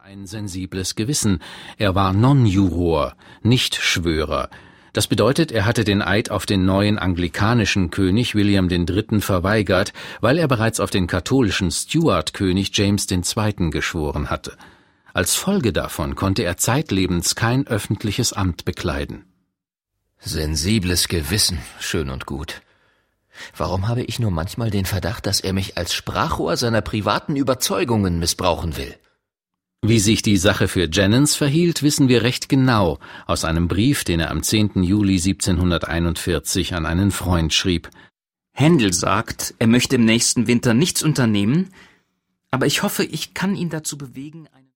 ein sensibles Gewissen. Er war Non-Juror, nicht Schwörer. Das bedeutet, er hatte den Eid auf den neuen anglikanischen König William III. Verweigert, weil er bereits auf den katholischen Stuart-König James II. Geschworen hatte. Als Folge davon konnte er zeitlebens kein öffentliches Amt bekleiden. Sensibles Gewissen, schön und gut. Warum habe ich nur manchmal den Verdacht, dass er mich als Sprachrohr seiner privaten Überzeugungen missbrauchen will? Wie sich die Sache für Jennens verhielt, wissen wir recht genau aus einem Brief, den er am 10. Juli 1741 an einen Freund schrieb. Händel sagt, er möchte im nächsten Winter nichts unternehmen, aber ich hoffe, ich kann ihn dazu bewegen,